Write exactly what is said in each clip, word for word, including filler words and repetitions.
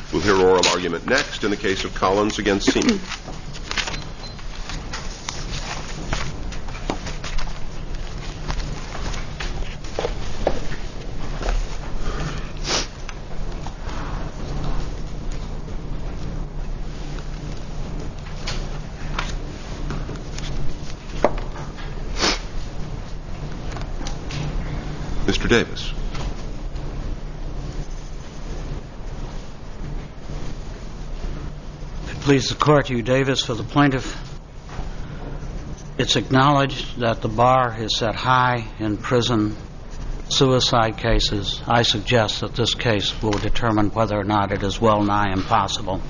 We'll hear oral argument next in the case of Collins against Seaman. Mister Davis. Please the court, Hugh Davis for the plaintiff. It's acknowledged that the bar is set high in prison suicide cases. I suggest that this case will determine whether or not it is well nigh impossible.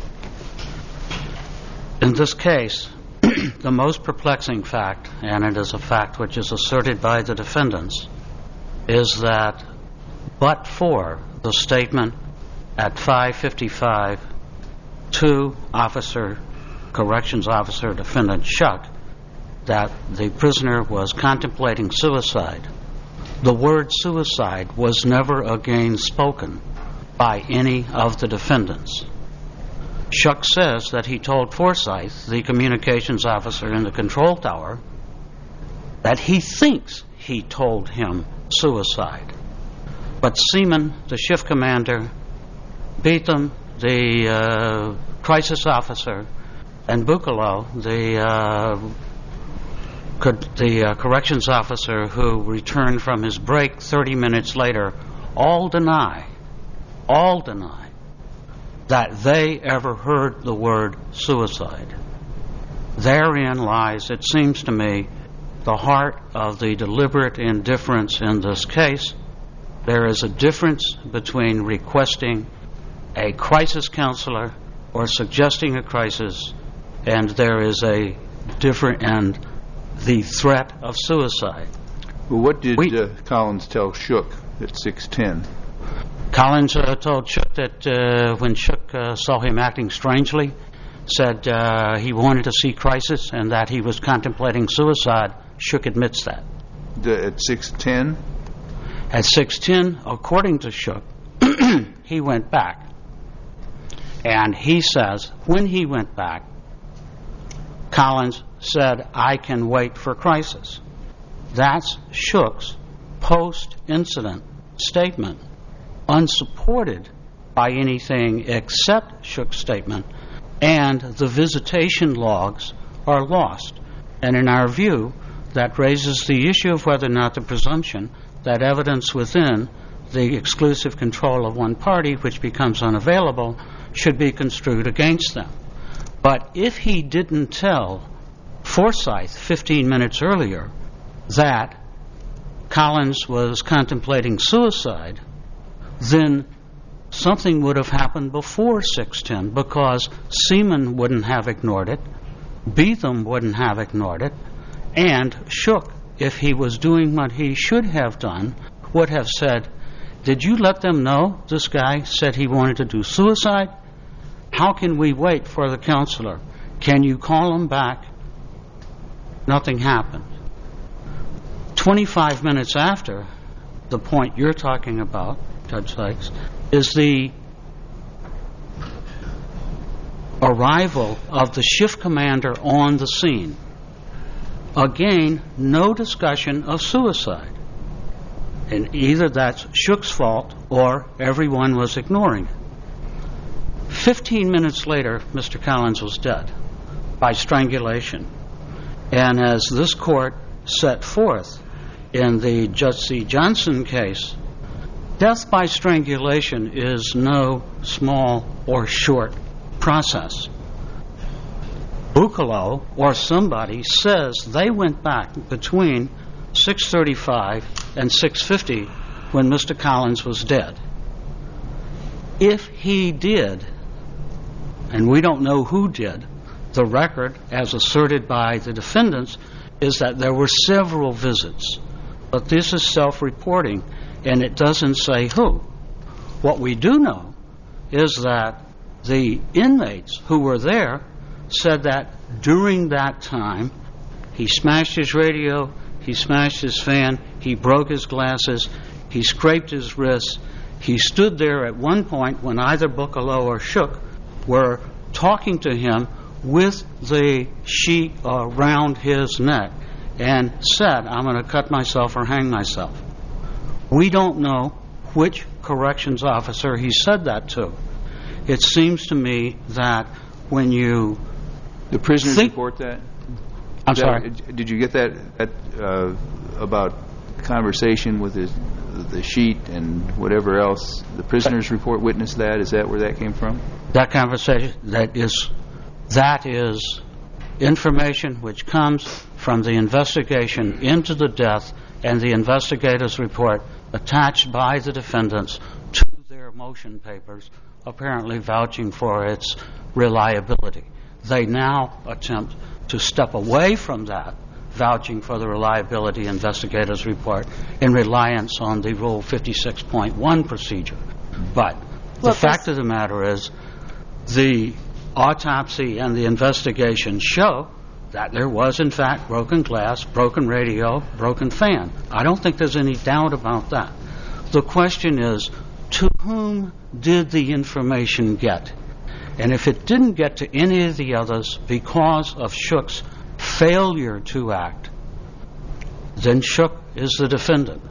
In this case, the most perplexing fact, and it is a fact which is asserted by the defendants, is that but for the statement at five fifty-five to officer, corrections officer, defendant Shuck, that the prisoner was contemplating suicide, the word suicide was never again spoken by any of the defendants. Shuck says that he told Forsyth, the communications officer in the control tower, that he thinks he told him suicide. But Seaman, the shift commander, Beetham, the uh, crisis officer, and Buccolo, the uh, co- the uh, corrections officer who returned from his break thirty minutes later, all deny, all deny that they ever heard the word suicide. Therein lies, it seems to me, the heart of the deliberate indifference in this case. There is a difference between requesting a crisis counselor or suggesting a crisis, and there is a different, and the threat of suicide. Well, what did we, uh, Collins tell Shook at six ten? Collins uh, told Shook that uh, when Shook uh, saw him acting strangely, said uh, he wanted to see crisis and that he was contemplating suicide. Shook admits that. The, at six ten? At six ten, according to Shook, he went back. And he says, when he went back, Collins said, I can wait for crisis. That's Shook's post-incident statement, unsupported by anything except Shook's statement, and the visitation logs are lost. And in our view, that raises the issue of whether or not the presumption that evidence within the exclusive control of one party, which becomes unavailable, should be construed against them. But if he didn't tell Forsyth fifteen minutes earlier that Collins was contemplating suicide, then something would have happened before six ten, because Seaman wouldn't have ignored it, Beetham wouldn't have ignored it, and Shook, if he was doing what he should have done, would have said, did you let them know this guy said he wanted to do suicide? How can we wait for the counselor? Can you call him back? Nothing happened. twenty-five minutes after the point you're talking about, Judge Sykes, is the arrival of the shift commander on the scene. Again, no discussion of suicide. And either that's Shook's fault or everyone was ignoring it. Fifteen minutes later, Mister Collins was dead by strangulation. And as this court set forth in the Judge C. Johnson case, death by strangulation is no small or short process. Buccolo or somebody says they went back between six thirty-five and six fifty when Mister Collins was dead. If he did, and we don't know who did, the record, as asserted by the defendants, is that there were several visits. But this is self-reporting, and it doesn't say who. What we do know is that the inmates who were there said that during that time, he smashed his radio, he smashed his fan, he broke his glasses, he scraped his wrists, He stood there at one point when either Buccalow or Shook were talking to him with the sheet around his neck and said, I'm going to cut myself or hang myself. We don't know which corrections officer he said that to. It seems to me that when you The prisoners think, report that? I'm That- sorry. Did you get that, that uh, about conversation with his, the sheet and whatever else? The prisoners report witnessed that? Is that where that came from? That conversation, that is, that is information which comes from the investigation into the death and the investigator's report attached by the defendants to their motion papers, apparently vouching for its reliability. They now attempt to step away from that, vouching for the reliability investigator's report in reliance on the Rule fifty-six point one procedure. But the Well, fact of the matter is the autopsy and the investigation show that there was, in fact, broken glass, broken radio, broken fan. I don't think there's any doubt about that. The question is, to whom did the information get? And if it didn't get to any of the others because of Shook's failure to act, then Shook is the defendant.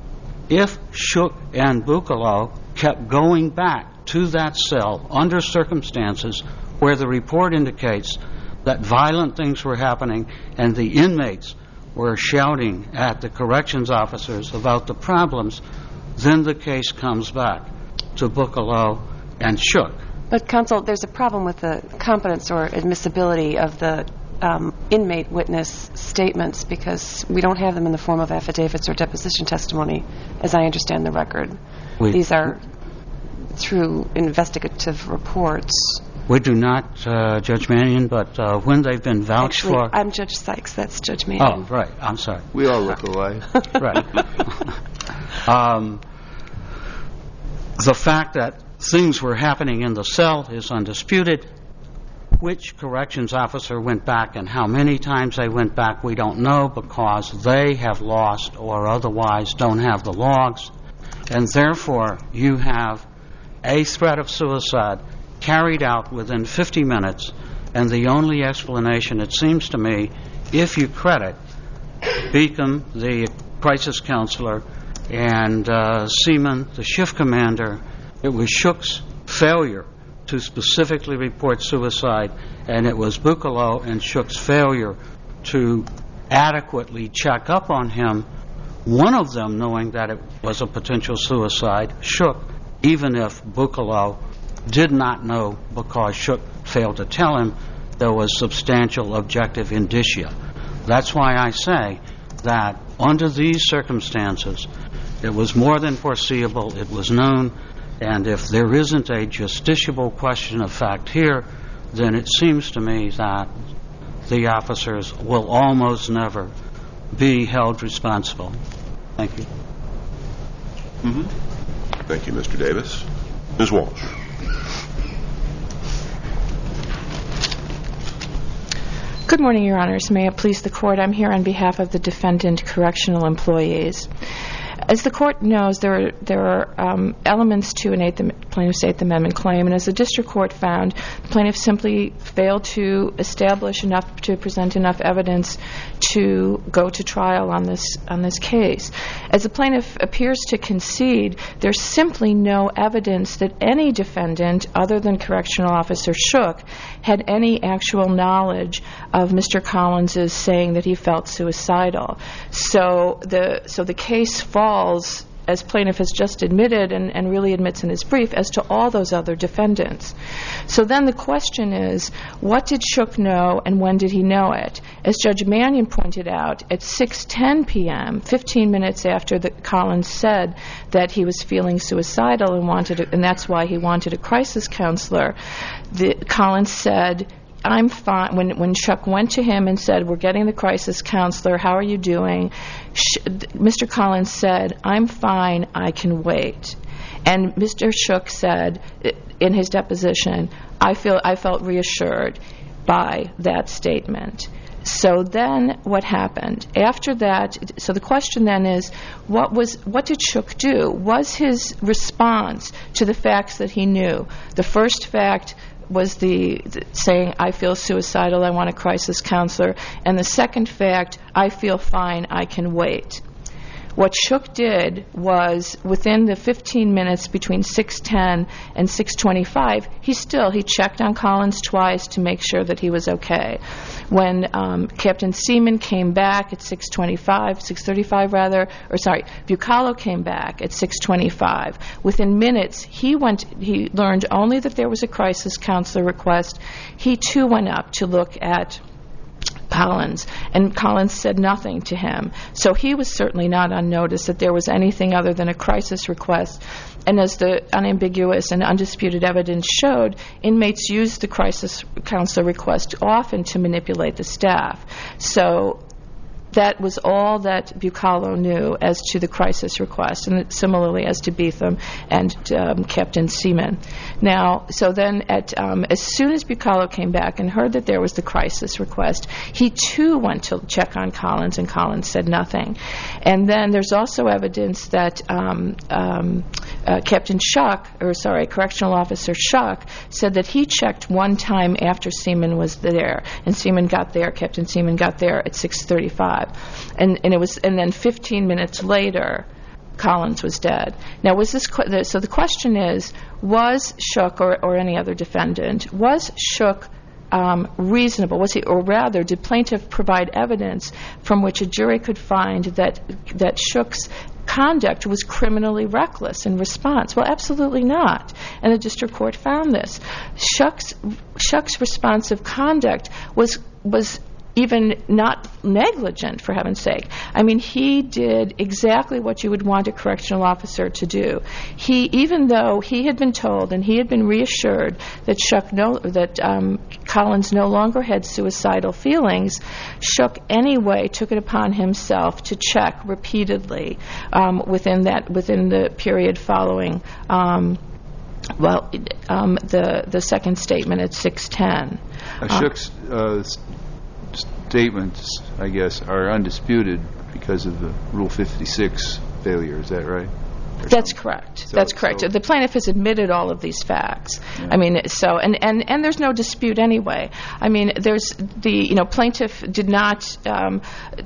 If Shook and Buccalow kept going back to that cell under circumstances where the report indicates that violent things were happening and the inmates were shouting at the corrections officers about the problems, then the case comes back to Buccalow and Shook. But, counsel, there's a problem with the competence or admissibility of the um, inmate witness statements because we don't have them in the form of affidavits or deposition testimony, as I understand the record. We, These are through investigative reports. We do not, uh, Judge Mannion, but uh, when they've been vouched Actually, for... I'm Judge Sykes. That's Judge Mannion. Oh, right. I'm sorry. We all look alike. Right. um, the fact that things were happening in the cell is undisputed. Which corrections officer went back and how many times they went back, we don't know because they have lost or otherwise don't have the logs. And therefore, you have a threat of suicide carried out within fifty minutes, and the only explanation, it seems to me, if you credit Beacom, the crisis counselor, and uh, Seaman, the shift commander, it was Shook's failure to specifically report suicide, and it was Buccalow and Shook's failure to adequately check up on him, one of them knowing that it was a potential suicide, Shook, even if Buccalow did not know because Shook failed to tell him there was substantial objective indicia. That's why I say that under these circumstances, it was more than foreseeable, it was known, and if there isn't a justiciable question of fact here, then it seems to me that the officers will almost never be held responsible. Thank you. Mm-hmm. Thank you, Mister Davis. Miz Walsh. Good morning, Your Honors. May it please the Court, I'm here on behalf of the defendant correctional employees. As the Court knows, there are, there are um, elements to an eighth, plaintiff's Eighth Amendment claim, and as the District Court found, the plaintiff simply failed to establish enough, to present enough evidence to go to trial on this, on this case. As the plaintiff appears to concede, there's simply no evidence that any defendant, other than Correctional Officer Shook, had any actual knowledge of Mister Collins's saying that he felt suicidal. So the, so the case falls, as plaintiff has just admitted and, and really admits in his brief, as to all those other defendants. So then the question is, what did Shook know and when did he know it? As Judge Mannion pointed out, at six ten p.m., fifteen minutes after the Collins said that he was feeling suicidal and wanted, a, and that's why he wanted a crisis counselor, the Collins said, I'm fine. When when Shook went to him and said, we're getting the crisis counselor, how are you doing? Sh- Mister Collins said, I'm fine, I can wait. And Mister Shook said in his deposition, I feel I felt reassured by that statement. So then what happened? After that, so the question then is, what was what did Shook do? Was his response to the facts that he knew? The first fact was the, the saying, I feel suicidal, I want a crisis counselor. And the second fact, I feel fine, I can wait. What Shook did was, within the fifteen minutes between six ten and six twenty-five, he still, he checked on Collins twice to make sure that he was okay. When um, Captain Seaman came back at six twenty-five, six thirty-five rather, or sorry, Bucalo came back at six twenty-five. Within minutes, he went, he learned only that there was a crisis counselor request. He too went up to look at Collins, and Collins said nothing to him. So he was certainly not on notice that there was anything other than a crisis request. And as the unambiguous and undisputed evidence showed, inmates used the crisis counselor request often to manipulate the staff. So that was all that Bucalo knew as to the crisis request, and similarly as to Beetham and um, Captain Seaman. Now, so then at, um, as soon as Bucalo came back and heard that there was the crisis request, he too went to check on Collins, and Collins said nothing. And then there's also evidence that um, um, uh, Captain Shuck, or sorry, Correctional Officer Shuck, said that he checked one time after Seaman was there, and Seaman got there, Captain Seaman got there at six thirty-five. And, and it was, and then fifteen minutes later, Collins was dead. Now, was this qu- so? The question is: was Shook or, or any other defendant, was Shook um, reasonable? Was he, or rather, did plaintiff provide evidence from which a jury could find that that Shook's conduct was criminally reckless in response? Well, absolutely not. And the district court found this. Shook's Shook's responsive conduct was was. even not negligent, for heaven's sake. I mean, he did exactly what you would want a correctional officer to do. He, even though he had been told and he had been reassured that Shuck no, that um, Collins no longer had suicidal feelings, Shuck anyway took it upon himself to check repeatedly um, within that within the period following. Um, well, um, the the second statement at six ten. Uh, Shuck's uh, statements, I guess, are undisputed because of the Rule fifty-six failure. Is that right? Or That's something? correct. So, That's correct. So the plaintiff has admitted all of these facts. Yeah. I mean, so and, and, and there's no dispute anyway. I mean, there's the you know plaintiff did not um,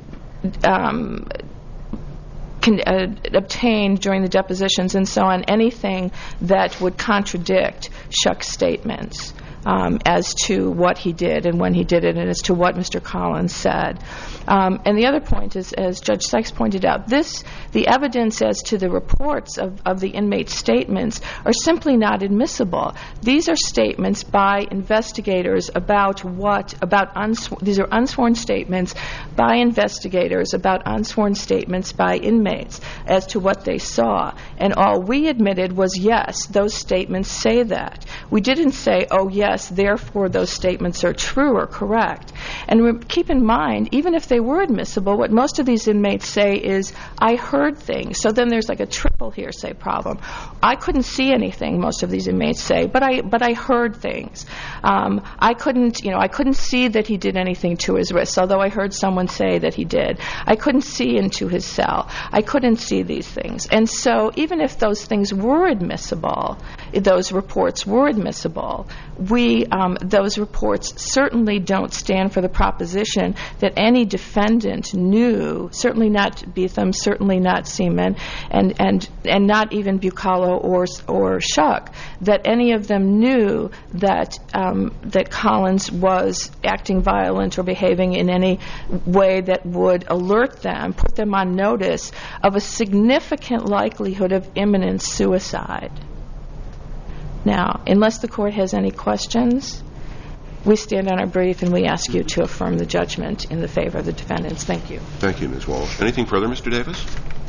um, can, uh, obtain during the depositions and so on anything that would contradict Shuck's statements. Um, as to what he did and when he did it, and as to what Mister Collins said. Um, and the other point is, as Judge Sykes pointed out, this, the evidence as to the reports of, of the inmates' statements are simply not admissible. These are statements by investigators about what, about unsworn, these are unsworn statements by investigators about unsworn statements by inmates as to what they saw. And all we admitted was, yes, those statements say that. We didn't say, oh, yes, therefore those statements are true or correct. And re- keep in mind, even if they were admissible, what most of these inmates say is, I heard things. So then there's like a triple hearsay problem. I couldn't see anything, most of these inmates say, but I but I heard things. Um, I couldn't, you know, I couldn't see that he did anything to his wrists, although I heard someone say that he did. I couldn't see into his cell. I couldn't see these things. And so even if those things were admissible, those reports were admissible, we Um, those reports certainly don't stand for the proposition that any defendant knew, certainly not Beetham, certainly not Seaman, and, and, and not even Bucalo or, or Shuck, that any of them knew that, um, that Collins was acting violent or behaving in any way that would alert them, put them on notice of a significant likelihood of imminent suicide. Now, unless the court has any questions, we stand on our brief and we ask you to affirm the judgment in the favor of the defendants. Thank you. Thank you, Miz Walsh. Anything further, Mister Davis?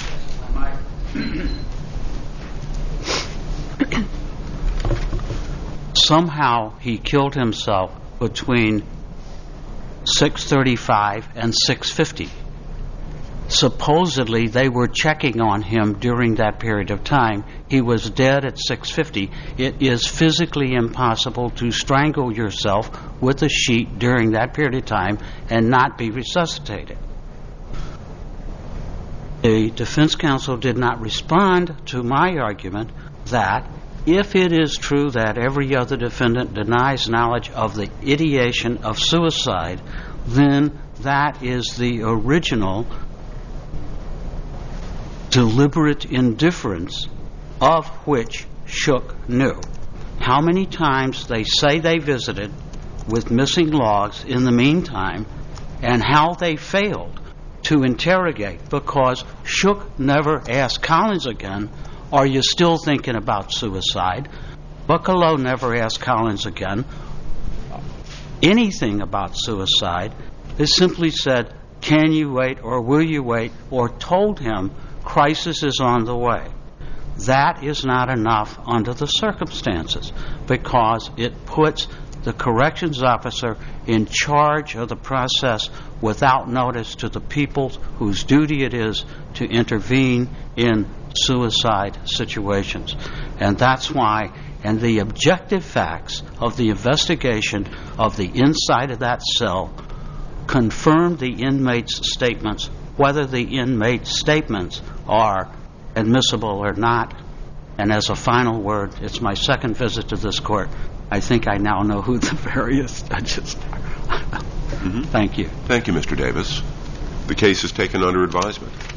Somehow he killed himself between six thirty-five and six fifty. supposedly they were checking on him during that period of time. He was dead at six fifty. It is physically impossible to strangle yourself with a sheet during that period of time and not be resuscitated. The defense counsel did not respond to my argument that if it is true that every other defendant denies knowledge of the ideation of suicide, then that is the original deliberate indifference of which Shook knew. How many times they say they visited with missing logs in the meantime, and how they failed to interrogate, because Shook never asked Collins again, are you still thinking about suicide? Buccalow never asked Collins again anything about suicide. They simply said, can you wait or will you wait, or told him crisis is on the way. That is not enough under the circumstances, because it puts the corrections officer in charge of the process without notice to the people whose duty it is to intervene in suicide situations. And that's why, and the objective facts of the investigation of the inside of that cell confirmed the inmate's statements, whether the inmate's statements are admissible or not. And as a final word, it's my second visit to this court. I think I now know who the various judges are. Mm-hmm. Thank you. Thank you, Mister Davis. The case is taken under advisement.